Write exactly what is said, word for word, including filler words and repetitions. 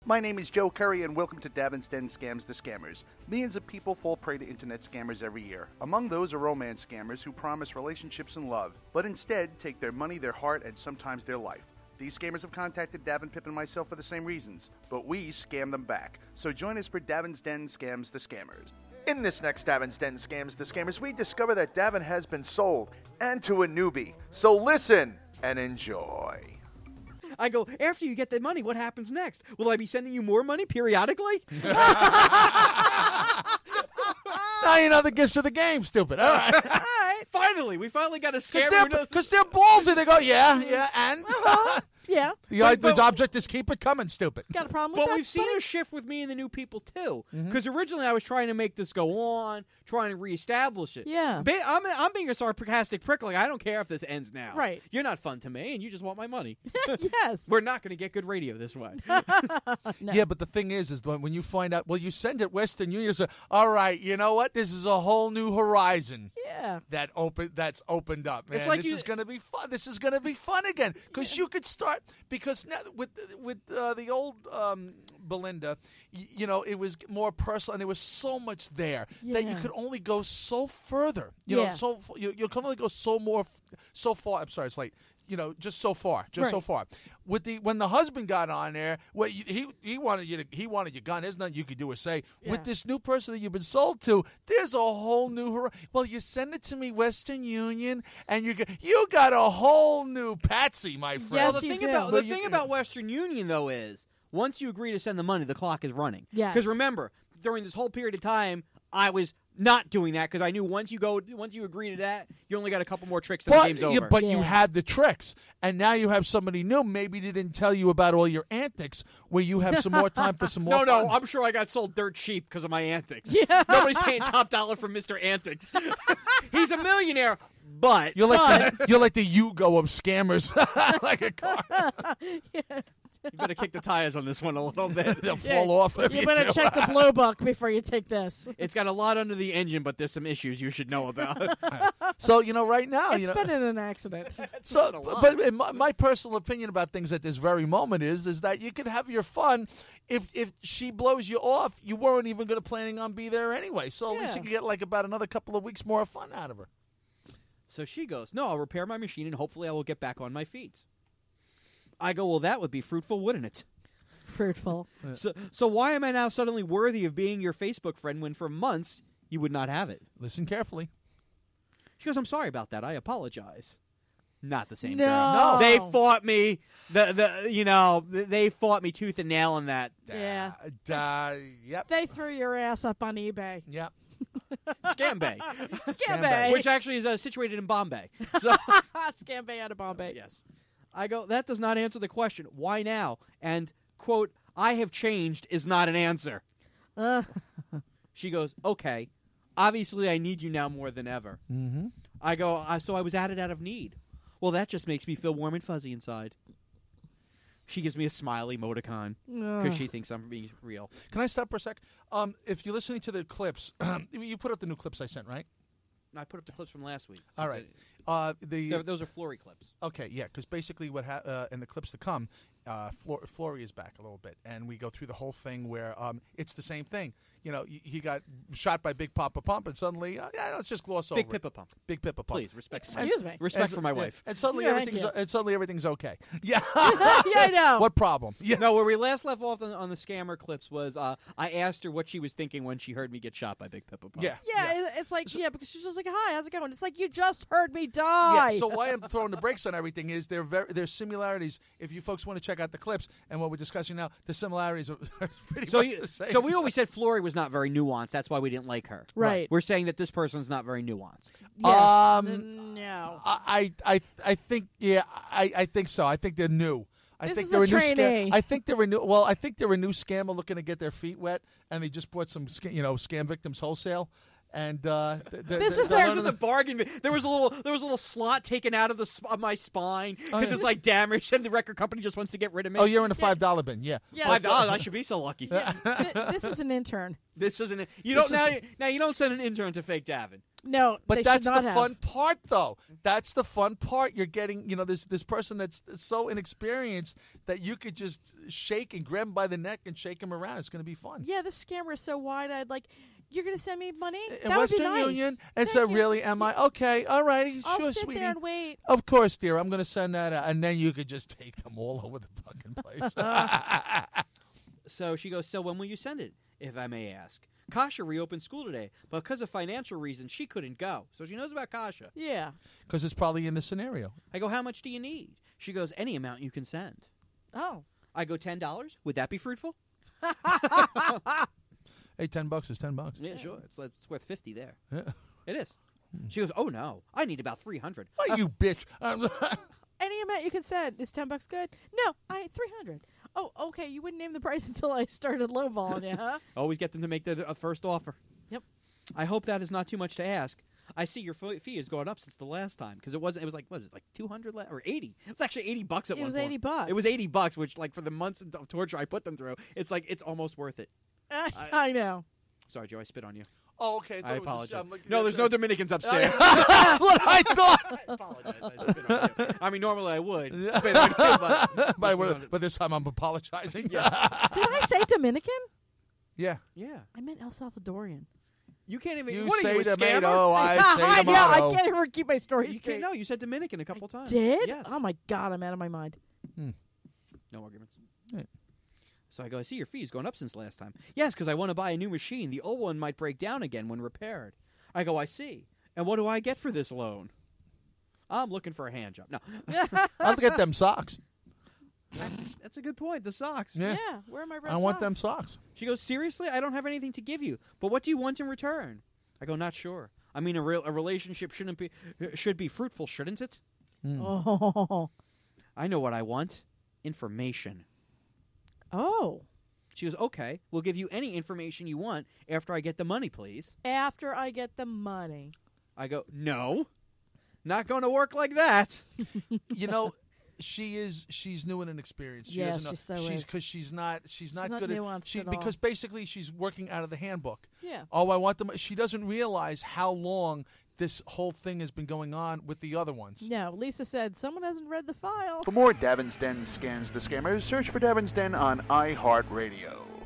My name is Joe Curry, and welcome to Davin's Den Scams the Scammers. Millions of people fall prey to internet scammers every year. Among those are romance scammers who promise relationships and love, but instead take their money, their heart, and sometimes their life. These scammers have contacted Davin, Pip, and myself for the same reasons, but we scam them back. So join us for Davin's Den Scams the Scammers. In this next Davin's Den Scams the Scammers, we discover that Davin has been sold, and to a newbie. So listen and enjoy. I go, after you get the money, what happens next? Will I be sending you more money periodically? Now you know the gifts of the game, stupid. All right. All right. Finally, we finally got a scammer. Because they're, they're ballsy. They go, yeah, yeah, and? Uh-huh. Yeah. The, But- the but- object is keep it coming, stupid. Got a problem with But that? we've seen buddy? a shift with me and the new people, too. Mhm. Because originally I was trying to make this go on, trying to reestablish it. Yeah. Ba- I'm, I'm being a sarcastic prick. Like, I don't care if this ends now. Right. You're not fun to me, and you just want my money. Yes. We're not going to get good radio this way. No. Yeah, but the thing is, is when when you find out, well, you send it Western Union, say, all right, you know what? This is a whole new horizon Yeah. that open that's opened up, man. It's like this you- is going to be fun. This is going to be fun again because you could start because now with with uh, the old um, Belinda, y- you know, it was more personal and there was so much there that you Yeah. could only go so further. You know, Yeah. so f- you you can only go so more, f- so far. I'm sorry, it's late. You know, just so far, just so Right. far. With the when the husband got on there, well, you- he he wanted you to he wanted your gun. There's nothing you could do or say. Yeah. With this new person that you've been sold to, there's a whole new. hor- Well, you send it to me, Western Union, and you got you got a whole new patsy, my friend. Yes, well, the you thing do. about Well, the you thing can- about Western Union though is once you agree to send the money, the clock is running. Yes. Because remember, during this whole period of time, I was not doing that because I knew once you go, once you agree to that, you only got a couple more tricks and the But, game's yeah, over. but you Yeah. had the tricks, and now you have somebody new. Maybe they didn't tell you about all your antics, where you have some more time for some more. no, no, fun. I'm sure I got sold dirt cheap because of my antics. Yeah. Nobody's paying top dollar for Mister Antics. He's a millionaire, but You're like the, you're like the Yugo of scammers, like a car. Yeah. you better kick the tires on this one a little bit. They'll Yeah. fall off. If You you better do. check the blue book before you take this. It's got a lot under the engine, but there's some issues you should know about. So you know, right now, It's you know. been in an accident. So, a lot. but in my, my personal opinion about things at this very moment is, is that you can have your fun. If if she blows you off, you weren't even going to planning on be there anyway. So at least Yeah. you can get like about another couple of weeks more of fun out of her. So she goes, no, I'll repair my machine and hopefully I will get back on my feet. I go, well, that would be fruitful, wouldn't it? Fruitful. So, so why am I now suddenly worthy of being your Facebook friend when for months you would not have it? Listen carefully. She goes, I'm sorry about that. I apologize. Not the same No. girl. No. They fought me. The the you know they fought me tooth and nail on that. Yeah. Uh, uh, yep. They threw your ass up on eBay. Yep. Scam Bay, Scam Bay. which actually is uh, situated in Bombay. So Scam Bay out of Bombay. yes, I go. That does not answer the question. Why now? And quote, I have changed is not an answer. Uh, She goes, okay. Obviously, I need you now more than ever. Mm-hmm. I go, I, so I was at it out of need. Well, that just makes me feel warm and fuzzy inside. She gives me a smiley emoticon because she thinks I'm being real. Can I stop for a sec? Um, if you're listening to the clips, you put up the new clips I sent, right? I put up the clips from last week. All right. Uh, the Th- Those are Flory clips. Okay, yeah, because basically what ha- uh, in the clips to come, uh, Flor- Flory is back a little bit, and we go through the whole thing where um, it's the same thing. You know, y- he got shot by Big Papa Pump, and suddenly, uh, yeah, let's just gloss over Big it. Pippa Pump. Big Pippa Pump. Please, respect. my- Excuse me. Respect And- for my yeah, wife. And suddenly Yeah, thank everything's you. and suddenly everything's okay. Yeah. yeah, I know. What problem? Yeah. No, where we last left off on, on the scammer clips was uh, I asked her what she was thinking when she heard me get shot by Big Pippa Pump. Yeah. Yeah, it- it's like, yeah, because she's just like, hi, how's it going? It's like, you just heard me die. Yeah, so why I'm throwing the brakes on everything is there very there's similarities. If you folks want to check out the clips and what we're discussing now, the similarities are are pretty So, much you, the same. so we always said Flory was not very nuanced. That's why we didn't like her. Right. We're saying that this person's not very nuanced. Yes. Um, N- no. I I I think yeah I, I think so. I think they're new. I This think is they're a a new trainee. scam. I think they're a new. Well, I think they're a new scammer looking to get their feet wet, and they just bought some sca- you know scam victims wholesale, And uh, th- th- This th- is they'll their- learn There's the- the bargain. There was a little. There was a little slot taken out of the sp- of my spine because Oh, yeah. it's like damaged, and the record company just wants to get rid of me. Oh, you're in a five dollar bin. Yeah. Yeah. Five dollars. I should be so lucky. Th- this is an intern. This isn't. it. You This don't now. is- Now you don't send an intern to fake Davin. No, But they that's should the not have. fun part, though. That's the fun part. You're getting, you know, this this person that's so inexperienced that you could just shake and grab him by the neck and shake him around. It's going to be fun. Yeah, this scammer is so wide-eyed. Like, you're gonna send me money? In that Western would be nice. Union, and Thank so you. really, am I okay? All righty, I'll sure, sit sweetie. there and wait. Of course, dear. I'm going to send that out, and then you could just take them all over the fucking place. So she goes, so when will you send it, if I may ask? Kasha reopened school today, but because of financial reasons, she couldn't go. So she knows about Kasha. Yeah. Because it's probably in the scenario. I go, how much do you need? She goes, any amount you can send. Oh. I go, ten dollars? Would that be fruitful? Hey, ten bucks is ten bucks. Yeah, sure. It's, it's worth fifty there. Yeah. It is. She goes, oh, no. I need about three hundred. Oh, you bitch. Um, Any amount you can send. Is ten bucks good? No, I three hundred. Oh, okay. You wouldn't name the price until I started lowballing you, huh? Always get them to make the uh, first offer. Yep. I hope that is not too much to ask. I see your fo- fee has gone up since the last time because it wasn't. It was like what was it like two hundred la- or eighty? It was actually eighty bucks at It one was point. eighty bucks. It was eighty bucks, which like for the months of torture I put them through, it's like it's almost worth it. I, I- I know. Sorry, Joe, I spit on you. oh, okay. I thought it was a- apologize. I'm looking No, at there's the- no Dominicans upstairs. That's what I thought. I apologize. I spit on you. I mean, normally I would spit on you, but but, I would- but this time I'm apologizing. Yes. Did I say Dominican? Yeah. yeah, I meant El Salvadorian. you can't even. You what say are you, a tomato, scammer? I say tomato. yeah, I can't ever keep my stories You straight. can't, no, you said Dominican a couple times. Did? Yes. Oh my God, I'm out of my mind. No arguments. Right. So I go, I see your fee's going up since last time. Yes, because I want to buy a new machine. The old one might break down again when repaired. I go, I see. And what do I get for this loan? I'm looking for a hand job. No, I'll get them socks. that's, that's a good point. The socks. Yeah. Yeah, where are my red I want them socks? socks. She goes, seriously? I don't have anything to give you. But what do you want in return? I go, not sure. I mean, a real a relationship shouldn't be should be fruitful, shouldn't it? Mm. Oh. I know what I want. Information. Oh. She goes, okay, we'll give you any information you want after I get the money, please. After I get the money. I go, no, not going to work like that. You know, she is she's new and inexperienced. She Yeah, doesn't know. she so she's is. because she's not she's not not good nuanced at she at all. because basically she's working out of the handbook. Yeah. Oh, I want them. She doesn't realize how long this whole thing has been going on with the other ones. No, Lisa said someone hasn't read the file. For more Davin's Den scans the scammers, search for Davin's Den on iHeartRadio.